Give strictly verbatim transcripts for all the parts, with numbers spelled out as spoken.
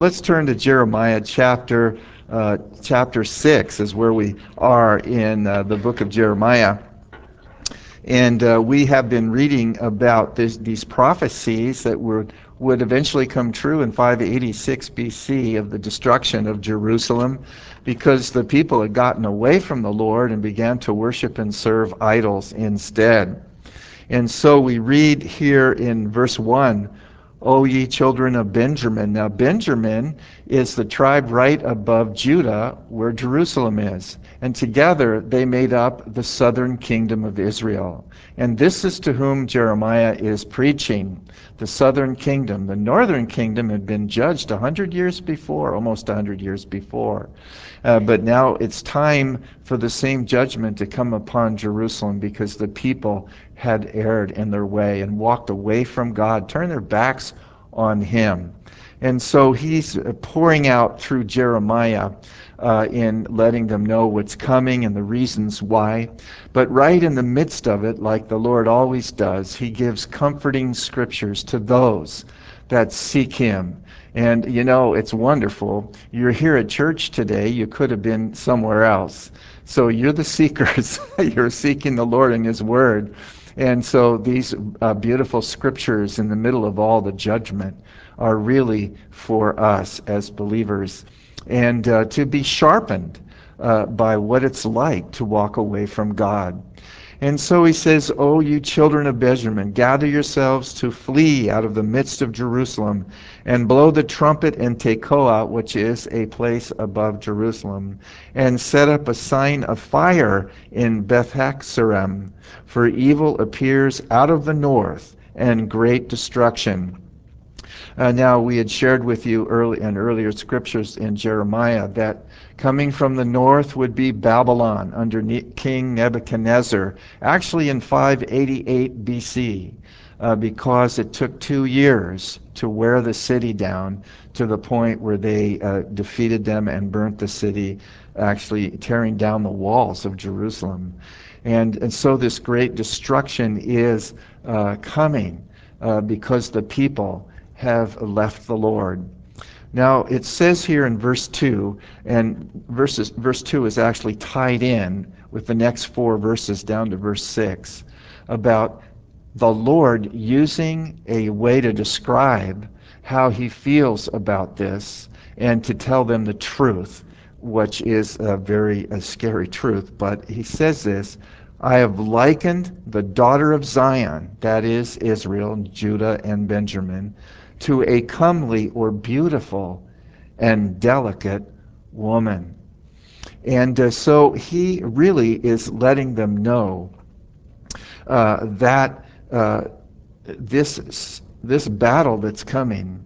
Let's turn to Jeremiah chapter uh, chapter six is where we are in uh, the book of Jeremiah. And uh, we have been reading about this, these prophecies that were, would eventually come true in five eighty-six B C of the destruction of Jerusalem because the people had gotten away from the Lord and began to worship and serve idols instead. And so we read here in verse one, O ye children of Benjamin. Now, Benjamin is the tribe right above Judah, where Jerusalem is. And together they made up the southern kingdom of Israel. And this is to whom Jeremiah is preaching. The southern kingdom. The northern kingdom had been judged a hundred years before, almost a hundred years before. Uh, but now it's time for the same judgment to come upon Jerusalem because the people had erred in their way and walked away from God, turned their backs on him. And so he's pouring out through Jeremiah uh, in letting them know what's coming and the reasons why. But right in the midst of it, like the Lord always does, he gives comforting scriptures to those that seek him. And you know, it's wonderful. You're here at church today. You could have been somewhere else. So you're the seekers. You're seeking the Lord and his word. And so these uh, beautiful scriptures in the middle of all the judgment are really for us as believers, and uh, to be sharpened uh, by what it's like to walk away from God. And so he says, O you children of Benjamin, gather yourselves to flee out of the midst of Jerusalem, and blow the trumpet in Tekoa, which is a place above Jerusalem, and set up a sign of fire in Beth-Haxorem, for evil appears out of the north, and great destruction. Uh, now, we had shared with you early in earlier scriptures in Jeremiah that coming from the north would be Babylon under ne- King Nebuchadnezzar, actually in five eighty-eight B C, uh, because it took two years to wear the city down to the point where they uh, defeated them and burnt the city, actually tearing down the walls of Jerusalem. And, and so this great destruction is uh, coming uh, because the people have left the Lord. Now, it says here in verse two, and verses, verse two is actually tied in with the next four verses down to verse six, about the Lord using a way to describe how he feels about this and to tell them the truth, which is a very a scary truth. But he says this, I have likened the daughter of Zion, that is Israel, Judah, and Benjamin, to a comely or beautiful and delicate woman. And uh, so he really is letting them know uh, that uh, this this battle that's coming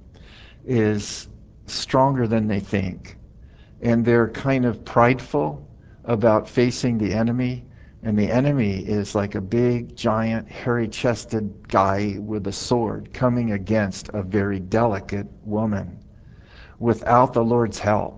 is stronger than they think, and they're kind of prideful about facing the enemy. And the enemy is like a big, giant, hairy-chested guy with a sword coming against a very delicate woman. Without the Lord's help,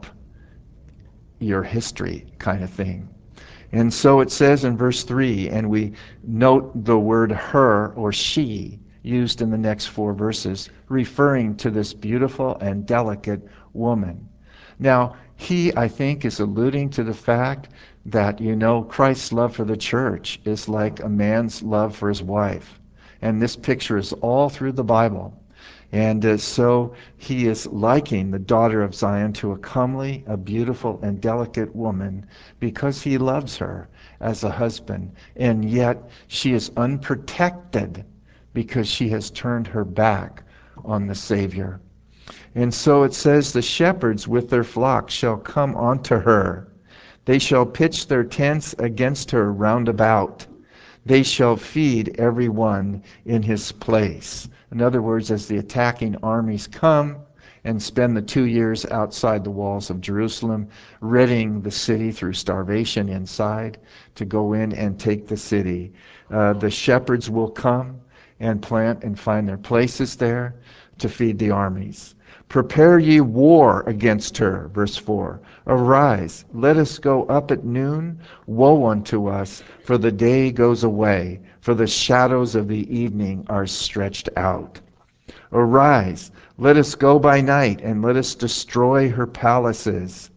your history kind of thing. And so it says in verse three, and we note the word her or she used in the next four verses, referring to this beautiful and delicate woman. Now, he, I think, is alluding to the fact that, you know, Christ's love for the church is like a man's love for his wife. And this picture is all through the Bible. And uh, so he is liking the daughter of Zion to a comely, a beautiful, and delicate woman because he loves her as a husband. And yet she is unprotected because she has turned her back on the Savior. And so it says, the shepherds with their flocks shall come unto her. They shall pitch their tents against her round about. They shall feed every one in his place. In other words, as the attacking armies come and spend the two years outside the walls of Jerusalem, ridding the city through starvation inside, to go in and take the city, uh, the shepherds will come and plant and find their places there to feed the armies. Prepare ye war against her, verse four. Arise, let us go up at noon. Woe unto us, for the day goes away, for the shadows of the evening are stretched out. Arise, let us go by night, and let us destroy her palaces.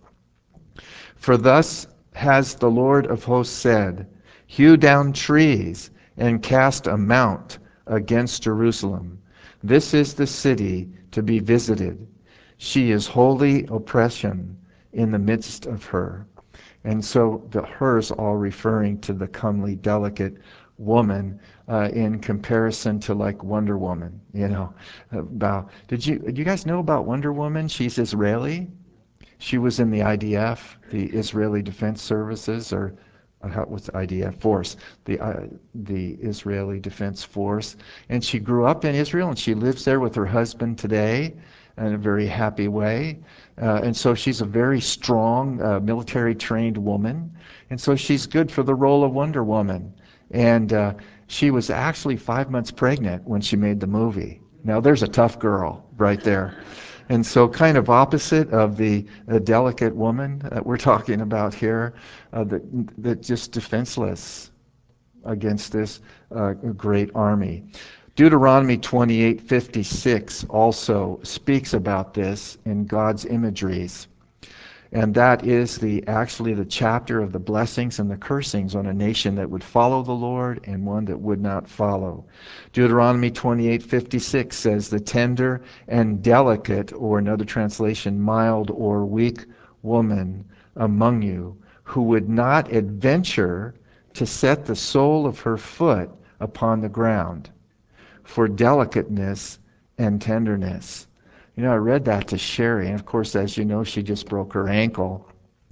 For thus has the Lord of hosts said, hew down trees and cast a mount against Jerusalem. This is the city to be visited. She is holy oppression in the midst of her. And so the hers all referring to the comely, delicate woman uh, in comparison to like Wonder Woman. You know, about did you did you guys know about Wonder Woman? She's Israeli. She was in the I D F, the Israeli Defense Services, or uh, how, what's the I D F force? The uh, the Israeli Defense Force, and she grew up in Israel, and she lives there with her husband today, in a very happy way. Uh, and so she's a very strong, uh, military-trained woman, and so she's good for the role of Wonder Woman. And uh, she was actually five months pregnant when she made the movie. Now there's a tough girl right there. And so kind of opposite of the uh, delicate woman that we're talking about here, uh, that, that just defenseless against this uh, great army. Deuteronomy twenty-eight fifty-six also speaks about this in God's imageries. And that is the actually the chapter of the blessings and the cursings on a nation that would follow the Lord and one that would not follow. Deuteronomy twenty-eight fifty-six says, the tender and delicate, or another translation, mild or weak woman among you, who would not adventure to set the sole of her foot upon the ground, for delicateness and tenderness. You know, I read that to Sherry, and of course, as you know, she just broke her ankle,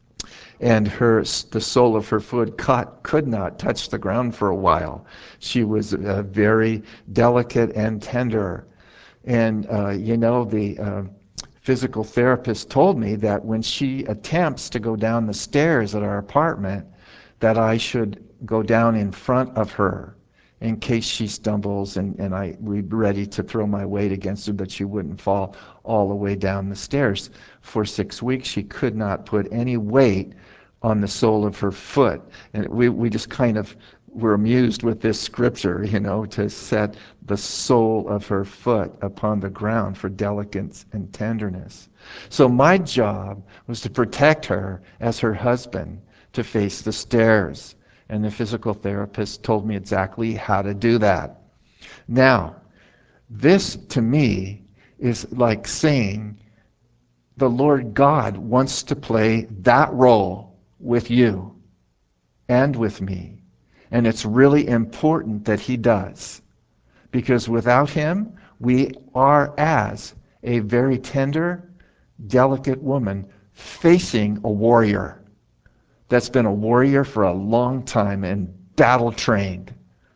and her the sole of her foot cut, could not touch the ground for a while. She was uh, very delicate and tender. And, uh, you know, the uh, physical therapist told me that when she attempts to go down the stairs at our apartment, that I should go down in front of her in case she stumbles, and, and I be ready to throw my weight against her, but she wouldn't fall all the way down the stairs. For six weeks, she could not put any weight on the sole of her foot. And we, we just kind of were amused with this scripture, you know, to set the sole of her foot upon the ground for delicate and tenderness. So my job was to protect her as her husband, to face the stairs. And the physical therapist told me exactly how to do that. Now, this to me is like saying the Lord God wants to play that role with you and with me. And it's really important that he does. Because without him, we are as a very tender, delicate woman facing a warrior that's been a warrior for a long time and battle trained.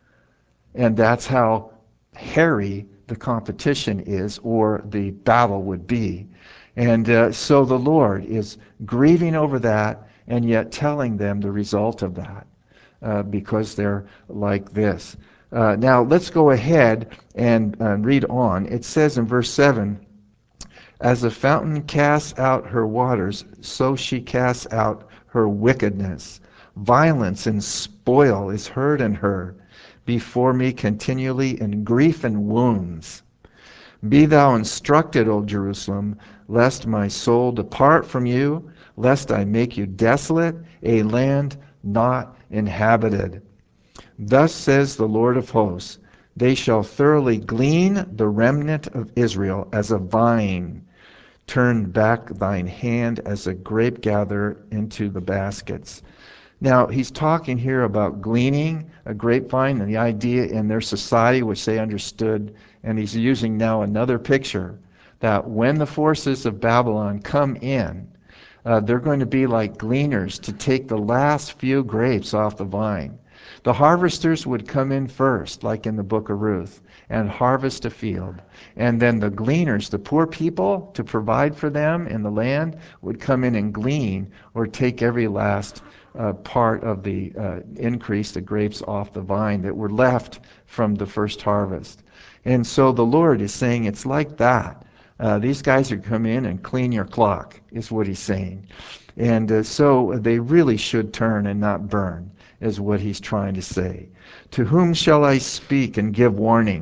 And that's how hairy the competition is, or the battle would be. And uh, so the Lord is grieving over that and yet telling them the result of that uh, because they're like this. Uh, now let's go ahead and uh, read on. It says in verse seven, as a fountain casts out her waters, so she casts out her wickedness. Violence and spoil is heard in her before me continually, in grief and wounds. Be thou instructed, O Jerusalem, lest my soul depart from you, lest I make you desolate, a land not inhabited. Thus says the Lord of hosts, they shall thoroughly glean the remnant of Israel as a vine. Turn back thine hand as a grape gatherer into the baskets. Now, he's talking here about gleaning a grapevine and the idea in their society, which they understood, and he's using now another picture, that when the forces of Babylon come in, uh, they're going to be like gleaners to take the last few grapes off the vine. The harvesters would come in first, like in the book of Ruth, and harvest a field. And then the gleaners, the poor people, to provide for them in the land, would come in and glean or take every last uh, part of the uh, increase, the grapes off the vine that were left from the first harvest. And so the Lord is saying it's like that. Uh, these guys are come in and clean your clock, is what he's saying. And uh, so they really should turn and not burn, is what he's trying to say. To whom shall I speak and give warning?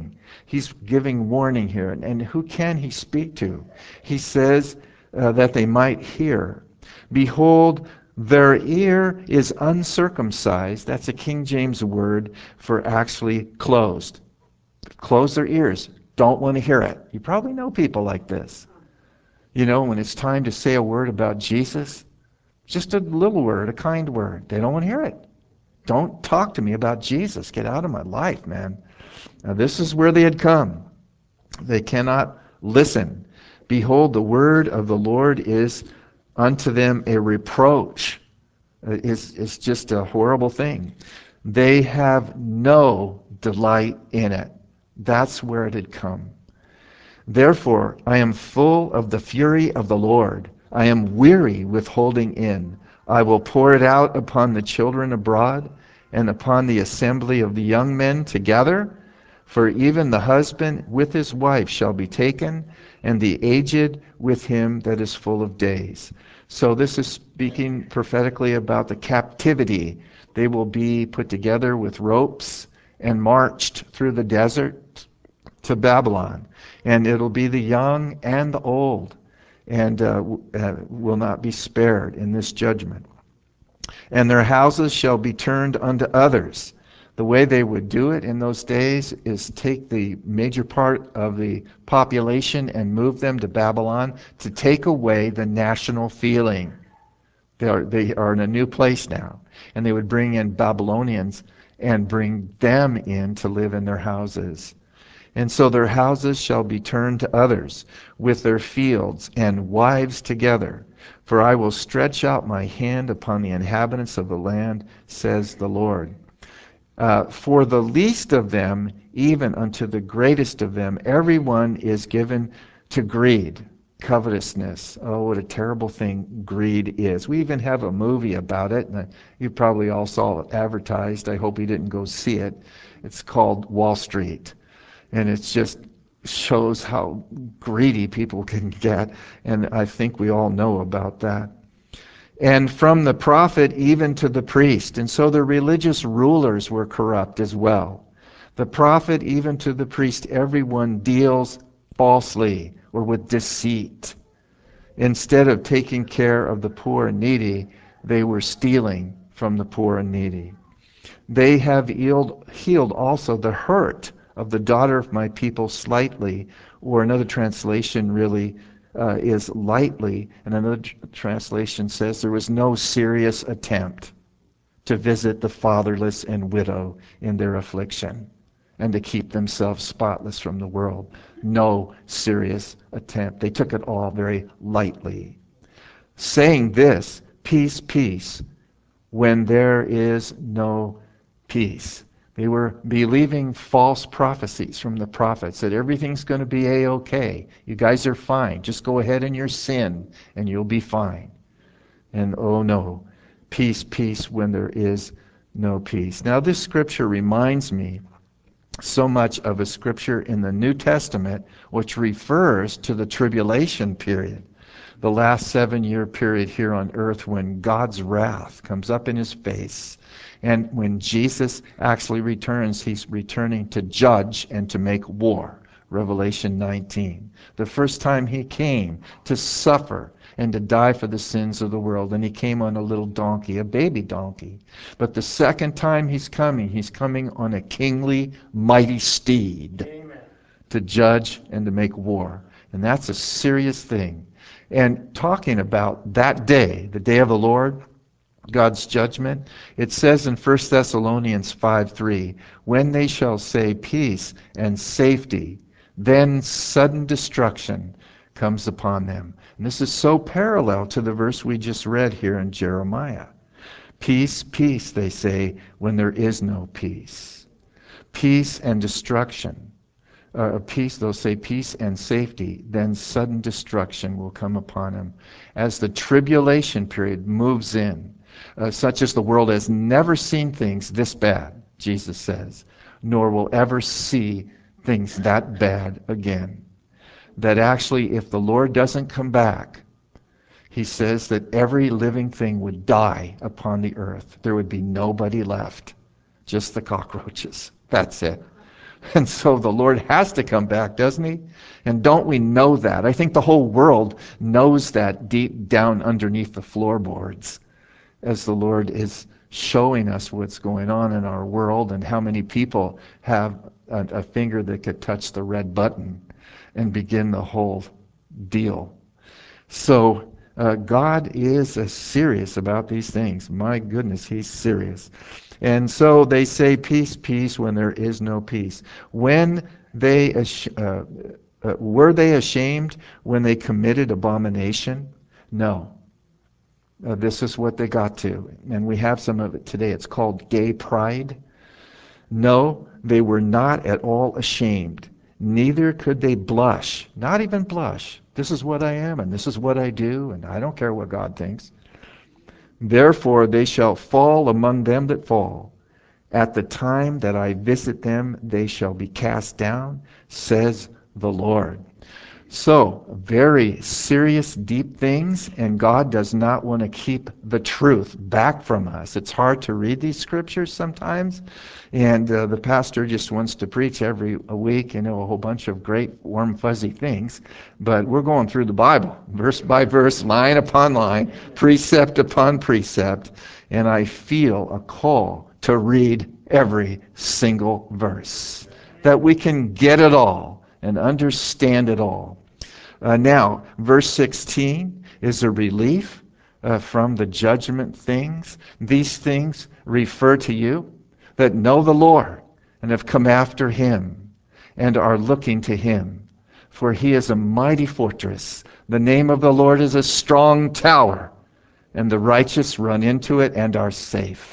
He's giving warning here. And, and who can he speak to? He says uh, that they might hear. Behold, their ear is uncircumcised. That's a King James word for actually closed. Close their ears. Don't want to hear it. You probably know people like this. You know, when it's time to say a word about Jesus, just a little word, a kind word, they don't want to hear it. Don't talk to me about Jesus. Get out of my life, man. Now, this is where they had come. They cannot listen. Behold, the word of the Lord is unto them a reproach. It's, it's just a horrible thing. They have no delight in it. That's where it had come. Therefore, I am full of the fury of the Lord. I am weary with holding in. I will pour it out upon the children abroad and upon the assembly of the young men together. For even the husband with his wife shall be taken, and the aged with him that is full of days. So this is speaking prophetically about the captivity. They will be put together with ropes and marched through the desert to Babylon. And it'll be the young and the old, and uh, uh, will not be spared in this judgment. And their houses shall be turned unto others. The way they would do it in those days is take the major part of the population and move them to Babylon to take away the national feeling. They are, they are in a new place now. And they would bring in Babylonians and bring them in to live in their houses. And so their houses shall be turned to others, with their fields and wives together. For I will stretch out my hand upon the inhabitants of the land, says the Lord. Uh, for the least of them, even unto the greatest of them, everyone is given to greed, covetousness. Oh, what a terrible thing greed is. We even have a movie about it. And you probably all saw it advertised. I hope you didn't go see it. It's called Wall Street. And it just shows how greedy people can get. And I think we all know about that. And from the prophet even to the priest. And so the religious rulers were corrupt as well. The prophet even to the priest, everyone deals falsely or with deceit. Instead of taking care of the poor and needy, they were stealing from the poor and needy. They have healed, healed also the hurt of the daughter of my people slightly, or another translation really uh, is lightly, and another tr- translation says there was no serious attempt to visit the fatherless and widow in their affliction and to keep themselves spotless from the world. No serious attempt. They took it all very lightly. Saying this, peace, peace, when there is no peace. They were believing false prophecies from the prophets that everything's going to be A-okay. You guys are fine. Just go ahead in your sin and you'll be fine. And oh no, peace, peace when there is no peace. Now this scripture reminds me so much of a scripture in the New Testament which refers to the tribulation period. The last seven-year period here on earth when God's wrath comes up in his face. And when Jesus actually returns, he's returning to judge and to make war. Revelation nineteen. The first time he came to suffer and to die for the sins of the world. And he came on a little donkey, a baby donkey. But the second time he's coming, he's coming on a kingly, mighty steed. Amen. To judge and to make war. And that's a serious thing. And talking about that day, the day of the Lord, God's judgment, it says in First Thessalonians five three, when they shall say peace and safety, then sudden destruction comes upon them. And this is so parallel to the verse we just read here in Jeremiah. Peace, peace, they say, when there is no peace. Peace and destruction. Uh, peace, they'll say peace and safety, then sudden destruction will come upon them. As the tribulation period moves in, uh, such as the world has never seen things this bad, Jesus says, nor will ever see things that bad again. That actually, if the Lord doesn't come back, he says that every living thing would die upon the earth. There would be nobody left, just the cockroaches. That's it. And so the Lord has to come back, doesn't he? And don't we know that? I think the whole world knows that deep down underneath the floorboards, as the Lord is showing us what's going on in our world and how many people have a, a finger that could touch the red button and begin the whole deal. So uh, God is uh, serious about these things. My goodness, he's serious. And so they say peace, peace when there is no peace. When they uh, uh, were they ashamed when they committed abomination? No. Uh, this is what they got to. And we have some of it today. It's called gay pride. No, they were not at all ashamed. Neither could they blush. Not even blush. This is what I am, and this is what I do, and I don't care what God thinks. Therefore they shall fall among them that fall. At the time that I visit them, they shall be cast down, says the Lord. So, very serious, deep things, and God does not want to keep the truth back from us. It's hard to read these scriptures sometimes, and uh, the pastor just wants to preach every week, you know, a whole bunch of great, warm, fuzzy things, but we're going through the Bible, verse by verse, line upon line, precept upon precept, and I feel a call to read every single verse, that we can get it all and understand it all. Uh, now, verse sixteen is a relief uh, from the judgment things. These things refer to you that know the Lord and have come after him and are looking to him. For he is a mighty fortress. The name of the Lord is a strong tower, and the righteous run into it and are safe.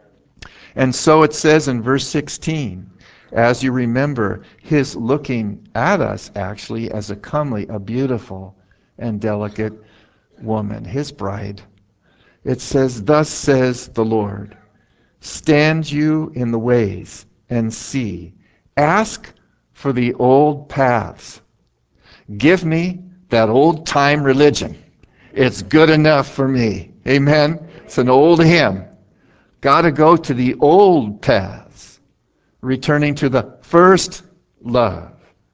And so it says in verse sixteen, as you remember, his looking at us actually as a comely, a beautiful, and delicate woman, his bride. It says, thus says the Lord, stand you in the ways and see. Ask for the old paths. Give me that old time religion. It's good enough for me. Amen. It's an old hymn. Got to go to the old paths, returning to the first love.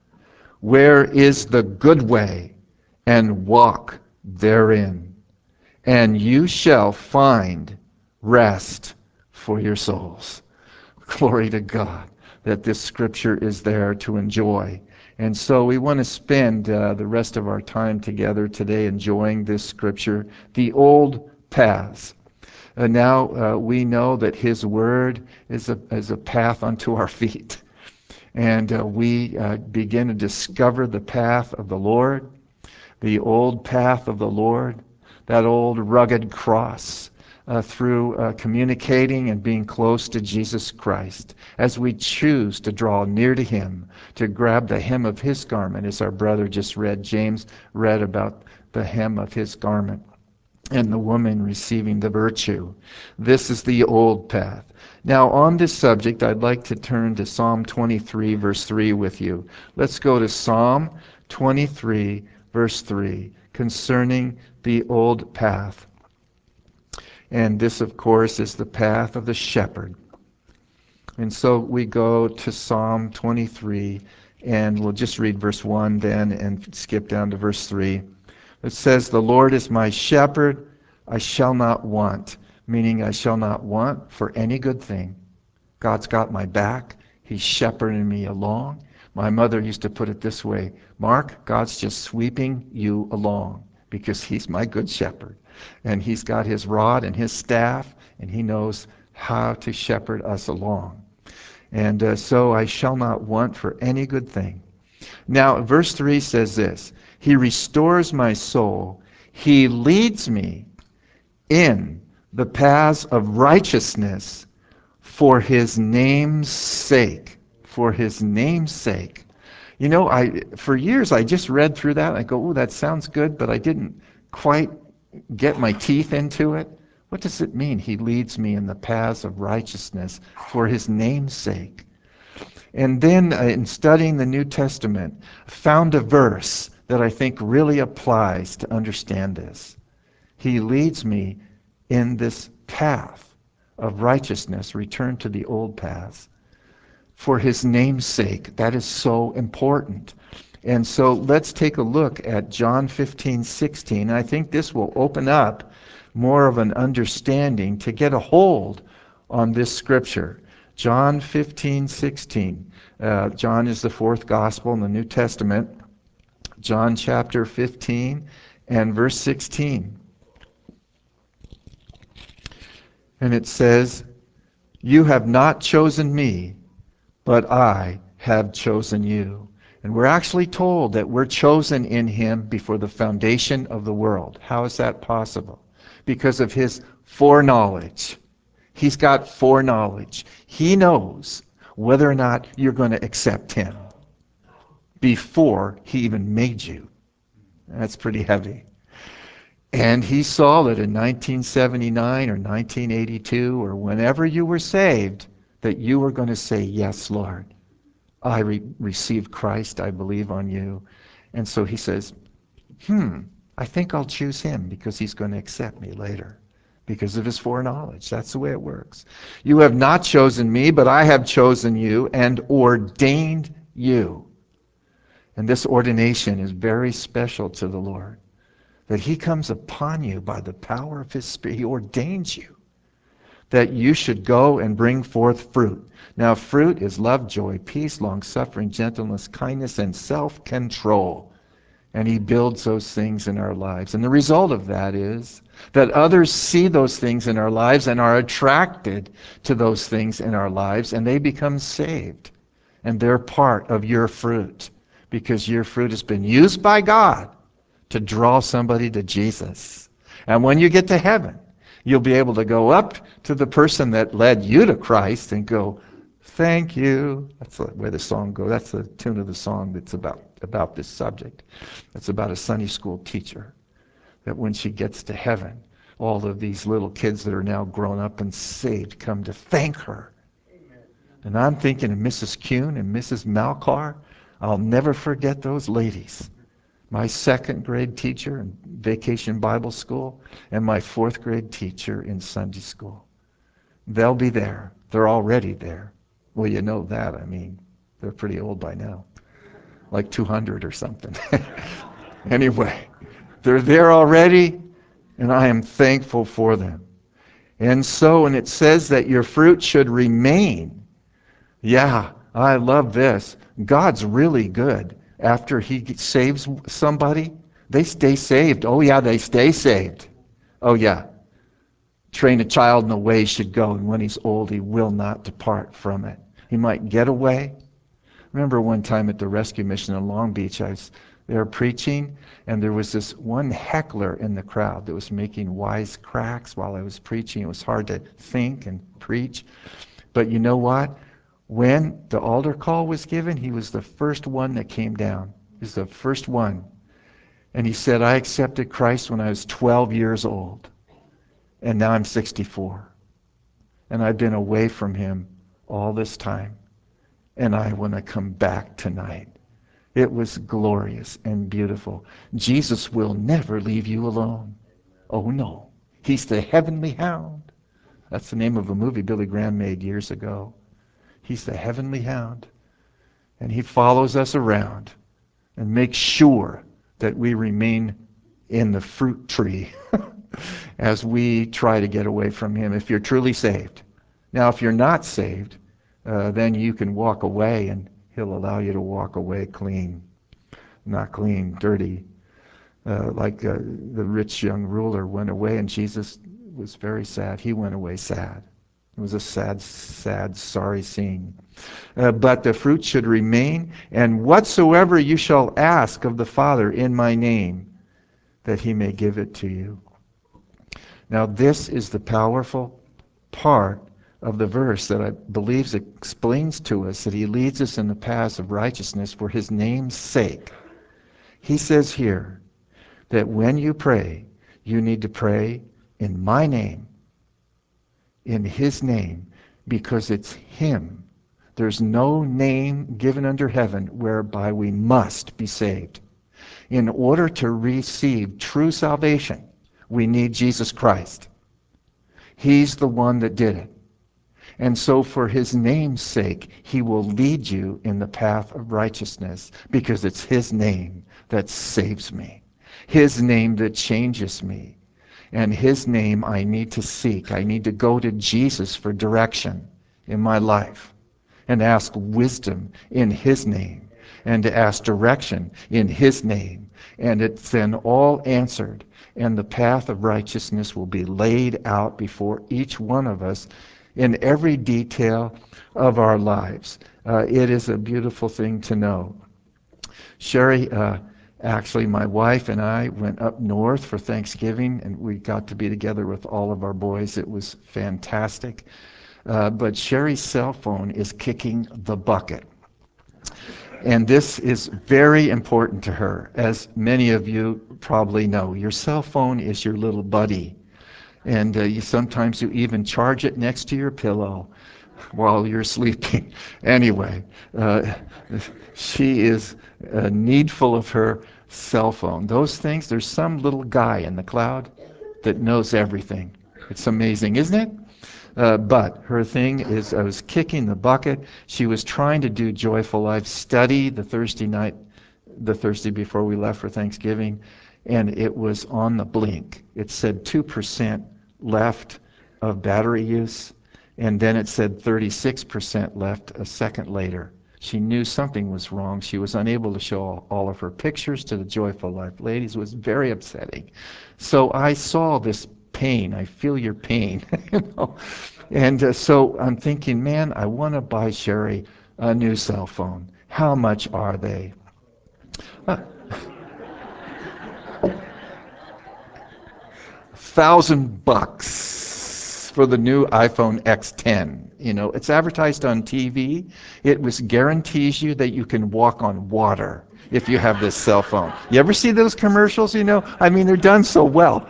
Where is the good way? And walk therein. And you shall find rest for your souls. Glory to God that this scripture is there to enjoy. And so we want to spend uh, the rest of our time together today enjoying this scripture, the old paths. And now uh, we know that his word is a, is a path unto our feet. And uh, we uh, begin to discover the path of the Lord, the old path of the Lord, that old rugged cross, uh, through uh, communicating and being close to Jesus Christ. As we choose to draw near to him, to grab the hem of his garment, as our brother just read, James read about the hem of his garment, and the woman receiving the virtue. This is the old path. Now, on this subject, I'd like to turn to Psalm twenty-three, verse three with you. Let's go to Psalm twenty-three, verse three, concerning the old path. And this, of course, is the path of the shepherd. And so we go to Psalm twenty-three, and we'll just read verse one then and skip down to verse three. It says, the Lord is my shepherd, I shall not want, meaning I shall not want for any good thing. God's got my back. He's shepherding me along. My mother used to put it this way, Mark, God's just sweeping you along because he's my good shepherd. And he's got his rod and his staff, and he knows how to shepherd us along. And uh, so I shall not want for any good thing. Now, verse three says this, he restores my soul. He leads me in the paths of righteousness for his name's sake. For his name's sake. You know, I for years I just read through that and I go, oh, that sounds good, but I didn't quite get my teeth into it. What does it mean? He leads me in the paths of righteousness for his name's sake. And then uh, in studying the New Testament, found a verse that I think really applies to understand this. He leads me in this path of righteousness, return to the old paths, for his name's sake. That is so important. And so let's take a look at John fifteen sixteen. I think this will open up more of an understanding to get a hold on this scripture. John fifteen sixteen. Uh, John is the fourth gospel in the New Testament. John chapter fifteen and verse sixteen. And it says, "You have not chosen me, but I have chosen you." And we're actually told that we're chosen in him before the foundation of the world. How is that possible? Because of his foreknowledge. He's got foreknowledge. He knows whether or not you're going to accept him before he even made you. That's pretty heavy. And he saw that in nineteen seventy-nine or nineteen eighty-two or whenever you were saved, that you were going to say, "Yes, Lord, I re- received Christ, I believe on you." And so he says, hmm, I think I'll choose him because he's going to accept me later because of his foreknowledge. That's the way it works. "You have not chosen me, but I have chosen you and ordained you." And this ordination is very special to the Lord, that he comes upon you by the power of his Spirit. He ordains you that you should go and bring forth fruit. Now, fruit is love, joy, peace, long-suffering, gentleness, kindness, and self-control. And he builds those things in our lives. And the result of that is that others see those things in our lives and are attracted to those things in our lives, and they become saved. And they're part of your fruit, because your fruit has been used by God to draw somebody to Jesus. And when you get to heaven, you'll be able to go up to the person that led you to Christ and go, "Thank you." That's the way the song goes. That's the tune of the song that's about, about this subject. It's about a Sunday school teacher, that when she gets to heaven, all of these little kids that are now grown up and saved come to thank her. Amen. And I'm thinking of Missus Kuhn and Missus Malcar. I'll never forget those ladies. My second grade teacher in Vacation Bible School and my fourth grade teacher in Sunday school. They'll be there. They're already there. Well, you know that. I mean, they're pretty old by now. Like two hundred or something. Anyway, they're there already, and I am thankful for them. And so, and it says that your fruit should remain. Yeah, I love this. God's really good. After he saves somebody, they stay saved. Oh yeah, they stay saved. Oh yeah. "Train a child in the way he should go, and when he's old, he will not depart from it." He might get away. Remember one time at the rescue mission in Long Beach, I was there preaching, and there was this one heckler in the crowd that was making wise cracks while I was preaching. It was hard to think and preach. But you know what? When the altar call was given, he was the first one that came down. He was the first one. And he said, "I accepted Christ when I was twelve years old. And now I'm sixty-four. And I've been away from him all this time. And I want to come back tonight." It was glorious and beautiful. Jesus will never leave you alone. Oh no. He's the heavenly hound. That's the name of a movie Billy Graham made years ago. He's the heavenly hound. And he follows us around and makes sure that we remain in the fruit tree as we try to get away from him, if you're truly saved. Now, if you're not saved, uh, then you can walk away, and he'll allow you to walk away clean. Not clean, dirty. Uh, like uh, the rich young ruler went away, and Jesus was very sad. He went away sad. It was a sad, sad, sorry scene. Uh, but the fruit should remain, and whatsoever you shall ask of the Father in my name, that he may give it to you. Now this is the powerful part of the verse that I believe explains to us that he leads us in the paths of righteousness for his name's sake. He says here that when you pray, you need to pray in my name, in his name, because it's him. There's no name given under heaven whereby we must be saved. In order to receive true salvation, we need Jesus Christ. He's the one that did it. And so for his name's sake, he will lead you in the path of righteousness, because it's his name that saves me, his name that changes me. And his name I need to seek. I need to go to Jesus for direction in my life, and ask wisdom in his name, and to ask direction in his name. And it's then all answered, and the path of righteousness will be laid out before each one of us in every detail of our lives. Uh, it is a beautiful thing to know. Sherry, uh, actually, my wife and I went up north for Thanksgiving, and we got to be together with all of our boys. It was fantastic. Uh, but Sherry's cell phone is kicking the bucket. And this is very important to her, as many of you probably know. Your cell phone is your little buddy. And uh, you sometimes you even charge it next to your pillow while you're sleeping. Anyway, uh, she is uh, needful of her cell phone. Those things, there's some little guy in the cloud that knows everything. It's amazing, isn't it? Uh, but her thing is, I was kicking the bucket. She was trying to do Joyful Life study the Thursday night, the Thursday before we left for Thanksgiving, and it was on the blink. It said two percent left of battery use, and then it said thirty-six percent left a second later. She knew something was wrong. She was unable to show all of her pictures to the Joyful Life ladies. It was very upsetting. So I saw this pain. I feel your pain. you know? And uh, so I'm thinking, man, I want to buy Sherry a new cell phone. How much are they? Uh, thousand bucks for the new iPhone X ten. You know, it's advertised on T V. It was guarantees you that you can walk on water if you have this cell phone. You ever see those commercials? You know, I mean, they're done so well.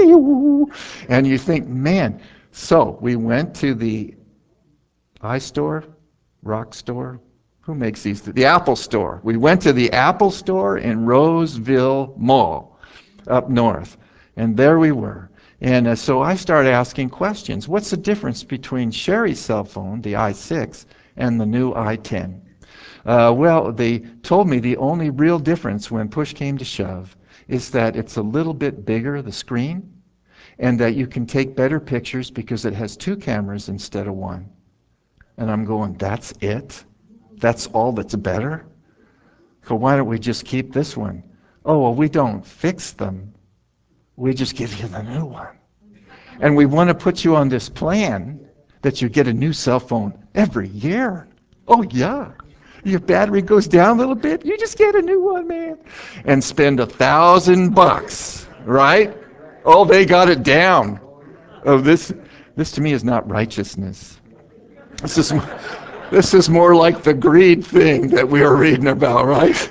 And you think, man. So we went to the iStore, Rock Store. Who makes these? The Apple Store. We went to the Apple Store in Roseville Mall up north. And there we were. And uh, so I started asking questions. What's the difference between Sherry's cell phone, the i six, and the new i ten? Uh, well, they told me the only real difference when push came to shove is that it's a little bit bigger, the screen, and that you can take better pictures because it has two cameras instead of one. And I'm going, that's it? That's all that's better? So why don't we just keep this one? Oh, well, we don't fix them. We just give you the new one. And we want to put you on this plan that you get a new cell phone every year. Oh, yeah. Your battery goes down a little bit, you just get a new one, man. And spend a thousand bucks, right? Oh, they got it down. Oh, this, this to me is not righteousness. This is, this is more like the greed thing that we were reading about, right?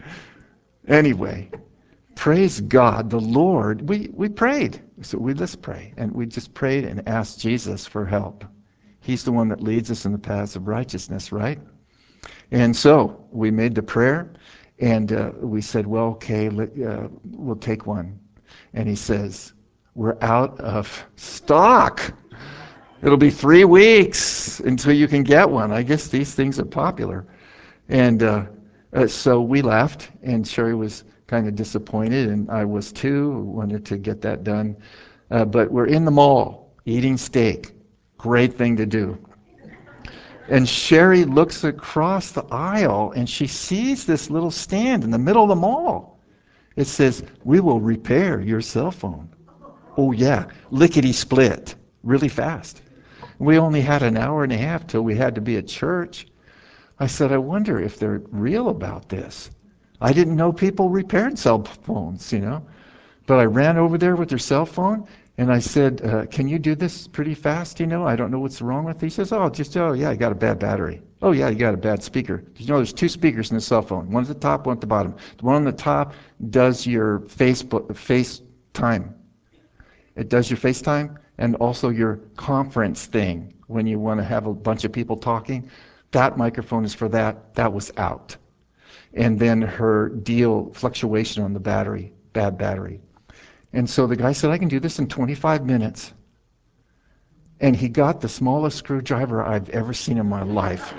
Anyway, praise God, the Lord, we, we prayed. So we let's pray. And we just prayed and asked Jesus for help. He's the one that leads us in the paths of righteousness, right? And so we made the prayer, and uh, we said, well, okay, let, uh, we'll take one. And he says, we're out of stock. It'll be three weeks until you can get one. I guess these things are popular. And uh, uh, so we left, and Sherry was kind of disappointed, and I was too. Wanted to get that done. Uh, but we're in the mall eating steak. Great thing to do. And Sherry looks across the aisle, and she sees this little stand in the middle of the mall. It says, we will repair your cell phone. Oh, yeah, lickety-split, really fast. We only had an hour and a half till we had to be at church. I said, I wonder if they're real about this. I didn't know people repaired cell phones, you know. But I ran over there with their cell phone, and I said, uh, can you do this pretty fast, you know? I don't know what's wrong with it. He says, oh, just, oh, yeah, I got a bad battery. Oh, yeah, you got a bad speaker. You know, there's two speakers in the cell phone. One at the top, one at the bottom. The one on the top does your Facebook, FaceTime. It does your FaceTime and also your conference thing when you want to have a bunch of people talking. That microphone is for that. That was out. And then her deal, fluctuation on the battery, bad battery. And so the guy said, I can do this in twenty-five minutes. And he got the smallest screwdriver I've ever seen in my life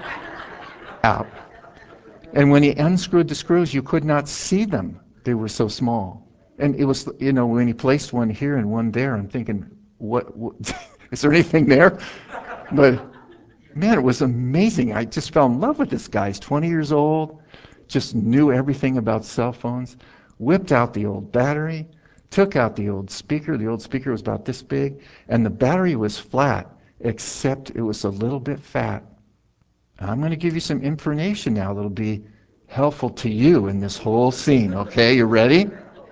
out. And when he unscrewed the screws, you could not see them. They were so small. And it was, you know, when he placed one here and one there, I'm thinking, what, what is there anything there? But man, it was amazing. I just fell in love with this guy. He's twenty years old, just knew everything about cell phones, whipped out the old battery, took out the old speaker. The old speaker was about this big, and the battery was flat, except it was a little bit fat. I'm going to give you some information now that'll be helpful to you in this whole scene, okay? You ready?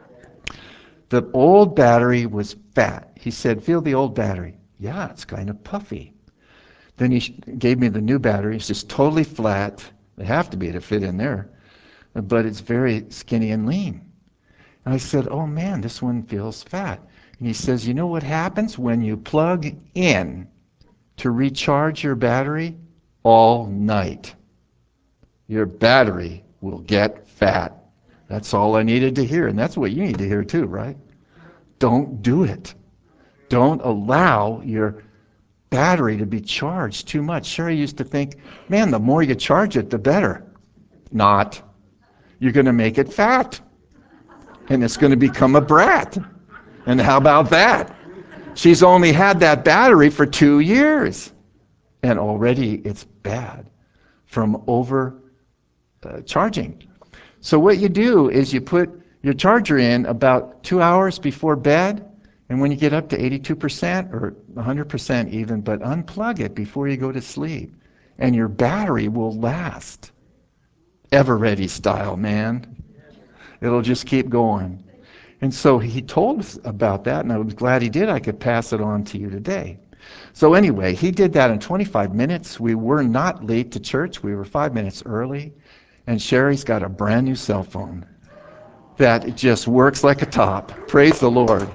The old battery was fat. He said, feel the old battery. Yeah, it's kind of puffy. Then he gave me the new battery. It's just totally flat. They have to be to fit in there. But it's very skinny and lean. And I said, oh man, this one feels fat. And he says, you know what happens when you plug in to recharge your battery all night? Your battery will get fat. That's all I needed to hear. And that's what you need to hear too, right? Don't do it. Don't allow your battery to be charged too much. Sherry used to think, man, the more you charge it, the better. Not. You're going to make it fat. And it's going to become a brat. And how about that? She's only had that battery for two years. And already it's bad from over uh, charging. So what you do is you put your charger in about two hours before bed, and when you get up to eighty-two percent or one hundred percent even, but unplug it before you go to sleep, and your battery will last. Ever-ready style, man. It'll just keep going. And so he told us about that, and I was glad he did. I could pass it on to you today. So anyway, he did that in twenty-five minutes. We were not late to church. We were five minutes early. And Sherry's got a brand new cell phone that just works like a top. Praise the Lord.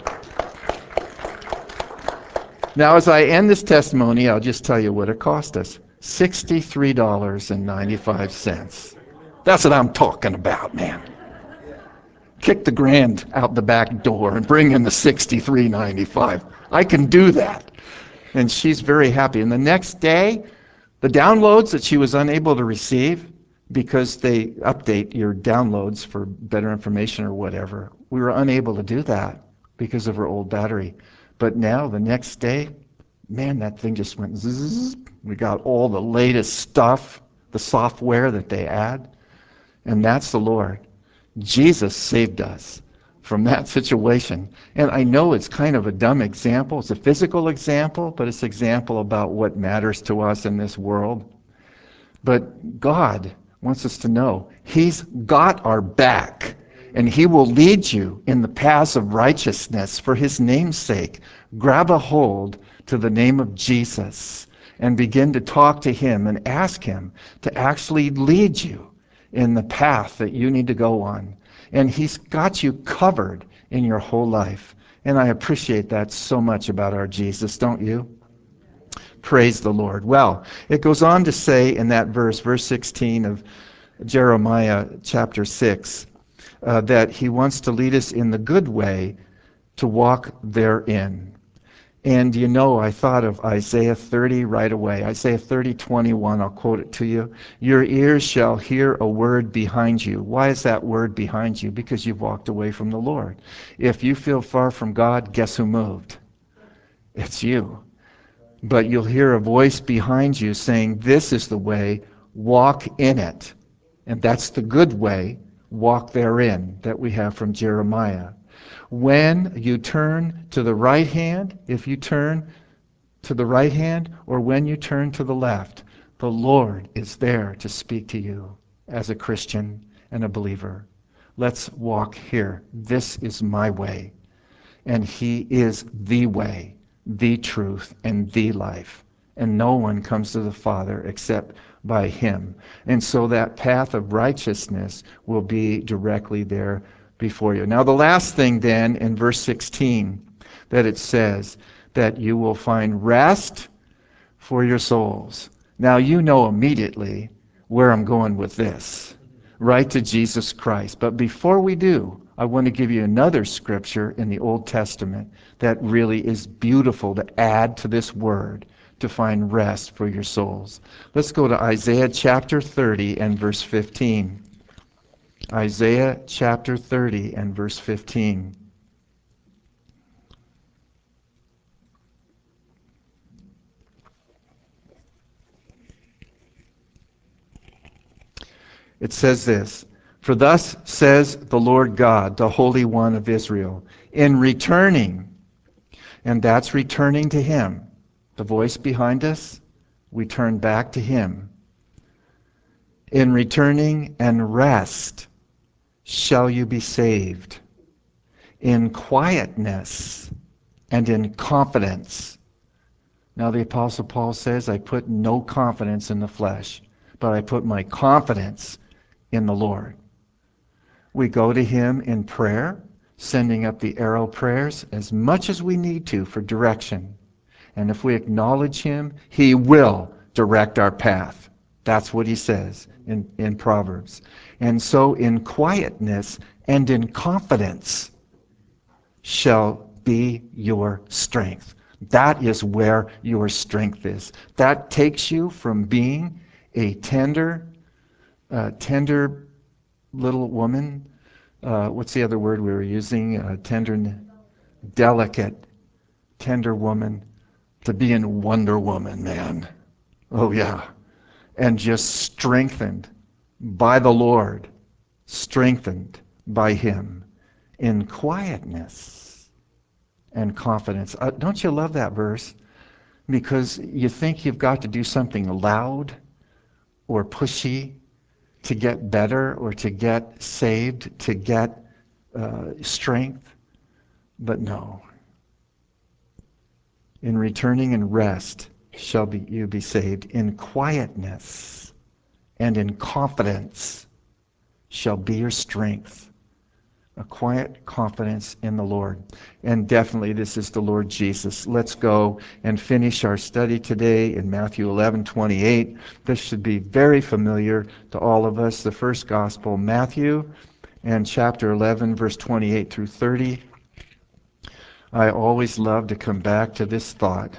Now, as I end this testimony, I'll just tell you what it cost us. sixty-three dollars and ninety-five cents. That's what I'm talking about, man. Kick the grand out the back door and bring in the sixty-three ninety-five. I can do that. And she's very happy. And the next day, the downloads that she was unable to receive, because they update your downloads for better information or whatever, we were unable to do that because of her old battery. But now, the next day, man, that thing just went zzz. We got all the latest stuff, the software that they add, and that's the Lord. Jesus saved us from that situation. And I know it's kind of a dumb example. It's a physical example, but it's an example about what matters to us in this world. But God wants us to know He's got our back, and He will lead you in the paths of righteousness for His name's sake. Grab a hold to the name of Jesus and begin to talk to Him and ask Him to actually lead you in the path that you need to go on. And He's got you covered in your whole life. And I appreciate that so much about our Jesus, don't you? Praise the Lord. Well, it goes on to say in that verse, verse sixteen of Jeremiah chapter six, uh, that He wants to lead us in the good way to walk therein. And you know, I thought of Isaiah thirty right away. Isaiah thirty, twenty-one, I'll quote it to you. Your ears shall hear a word behind you. Why is that word behind you? Because you've walked away from the Lord. If you feel far from God, guess who moved? It's you. But you'll hear a voice behind you saying, this is the way, walk in it. And that's the good way, walk therein, that we have from Jeremiah. When you turn to the right hand, if you turn to the right hand, or when you turn to the left, the Lord is there to speak to you as a Christian and a believer. Let's walk here. This is my way. And He is the way, the truth, and the life. And no one comes to the Father except by Him. And so that path of righteousness will be directly there before you. Now the last thing then in verse sixteen that it says that you will find rest for your souls. Now you know immediately where I'm going with this. Right to Jesus Christ. But before we do, I want to give you another scripture in the Old Testament that really is beautiful to add to this word to find rest for your souls. Let's go to Isaiah chapter thirty and verse fifteen. Isaiah chapter thirty and verse fifteen. It says this, "For thus says the Lord God, the Holy One of Israel, in returning," and that's returning to Him. The voice behind us, we turn back to Him. "In returning and rest shall you be saved. In quietness and in confidence." Now the Apostle Paul says, I put no confidence in the flesh, but I put my confidence in the Lord. We go to Him in prayer, sending up the arrow prayers as much as we need to for direction. And if we acknowledge Him, He will direct our path. That's what He says in, in Proverbs. And so in quietness and in confidence shall be your strength. That is where your strength is. That takes you from being a tender, uh, tender little woman. Uh, what's the other word we were using? Uh, tender, delicate, tender woman, to being Wonder Woman, man. Oh yeah. And just strengthened by the Lord, strengthened by Him in quietness and confidence. Uh, don't you love that verse? Because you think you've got to do something loud or pushy to get better or to get saved, to get uh, strength. But no. In returning and rest shall be, you be saved. In quietness and in confidence shall be your strength. A quiet confidence in the Lord. And definitely this is the Lord Jesus. Let's go and finish our study today in Matthew eleven twenty-eight. This should be very familiar to all of us. The first gospel, Matthew, and chapter eleven, verse twenty-eight through thirty. I always love to come back to this thought.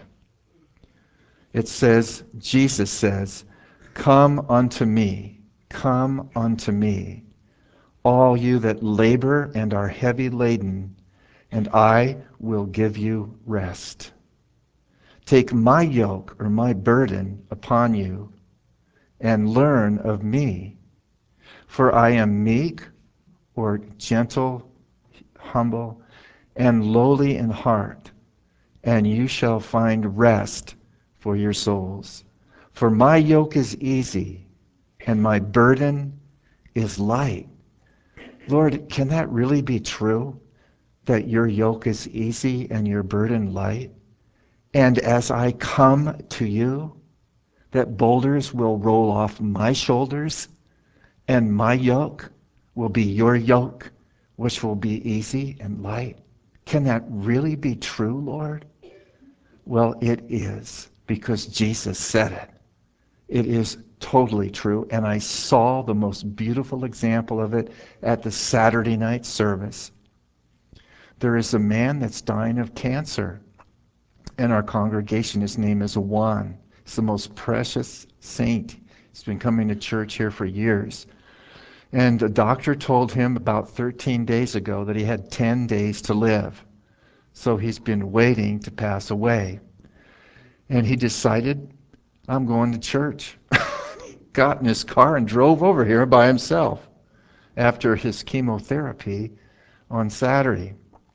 It says, Jesus says, "Come unto me, come unto me, all you that labor and are heavy laden, and I will give you rest. Take my yoke or my burden upon you, and learn of me, for I am meek," or gentle, humble, "and lowly in heart, and you shall find rest for your souls. For my yoke is easy, and my burden is light." Lord, can that really be true? That your yoke is easy and your burden light? And as I come to you, that boulders will roll off my shoulders, and my yoke will be your yoke, which will be easy and light. Can that really be true, Lord? Well, it is, because Jesus said it. It is totally true, and I saw the most beautiful example of it at the Saturday night service. There is a man that's dying of cancer in our congregation. His name is Juan. He's the most precious saint. He's been coming to church here for years. And the doctor told him about thirteen days ago that he had ten days to live. So he's been waiting to pass away. And he decided, I'm going to church. Got in his car and drove over here by himself after his chemotherapy on Saturday.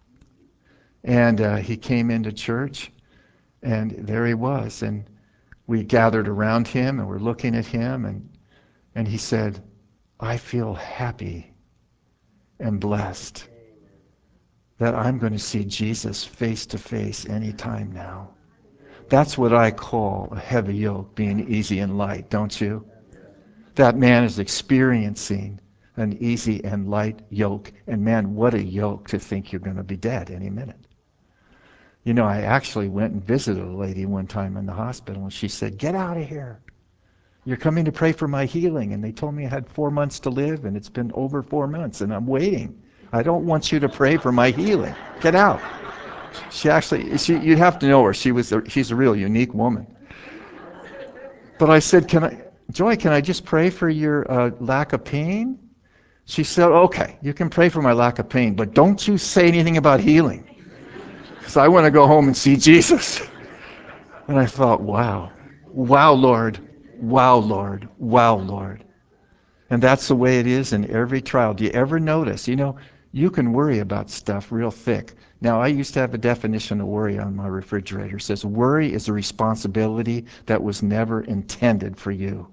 And uh, he came into church, and there he was. And we gathered around him, and we're looking at him, and, and he said, I feel happy and blessed that I'm going to see Jesus face to face anytime now. That's what I call a heavy yoke being easy and light, don't you? That man is experiencing an easy and light yoke. And man, what a yoke to think you're going to be dead any minute. You know, I actually went and visited a lady one time in the hospital, and she said, get out of here. You're coming to pray for my healing. And they told me I had four months to live, and it's been over four months, and I'm waiting. I don't want you to pray for my healing. Get out. She actually, she, you'd have to know her. She was, a, she's a real unique woman. But I said, can I, Joy, can I just pray for your uh, lack of pain? She said, okay, you can pray for my lack of pain, but don't you say anything about healing. Because I want to go home and see Jesus. And I thought, wow, wow, Lord, wow, Lord, wow, Lord. And that's the way it is in every trial. Do you ever notice, you know, you can worry about stuff real thick. Now, I used to have a definition of worry on my refrigerator. It says, worry is a responsibility that was never intended for you.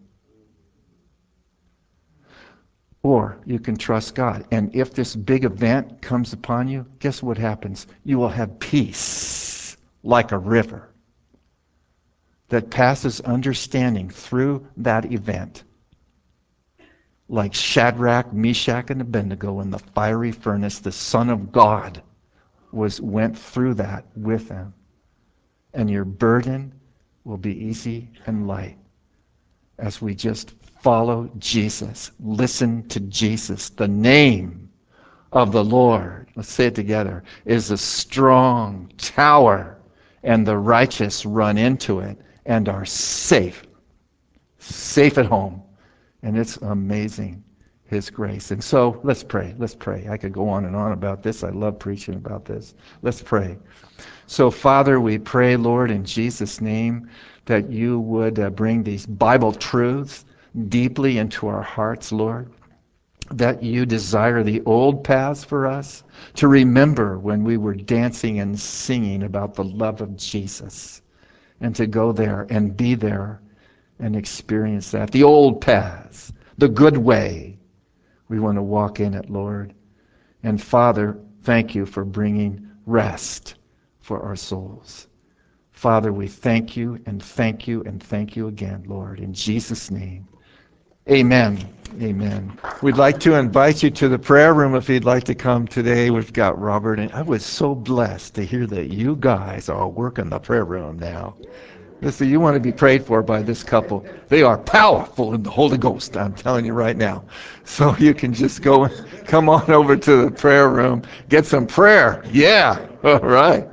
Or you can trust God. And if this big event comes upon you, guess what happens? You will have peace like a river that passes understanding through that event. Like Shadrach, Meshach, and Abednego in the fiery furnace, the Son of God was went through that with them. And your burden will be easy and light as we just follow Jesus. Listen to Jesus. The name of the Lord, let's say it together, is a strong tower, and the righteous run into it and are safe. Safe at home. And it's amazing, His grace. And so let's pray. Let's pray. I could go on and on about this. I love preaching about this. Let's pray. So, Father, we pray, Lord, in Jesus' name, that you would uh, bring these Bible truths deeply into our hearts, Lord. That you desire the old paths for us to remember when we were dancing and singing about the love of Jesus, and to go there and be there and experience that. The old paths, the good way. We want to walk in it, Lord. And Father, thank you for bringing rest for our souls. Father, we thank you and thank you and thank you again, Lord, in Jesus' name. Amen. Amen. We'd like to invite you to the prayer room if you'd like to come today. We've got Robert, and I was so blessed to hear that you guys are working the prayer room now. Listen, you want to be prayed for by this couple. They are powerful in the Holy Ghost, I'm telling you right now. So you can just go and come on over to the prayer room, get some prayer. Yeah, all right.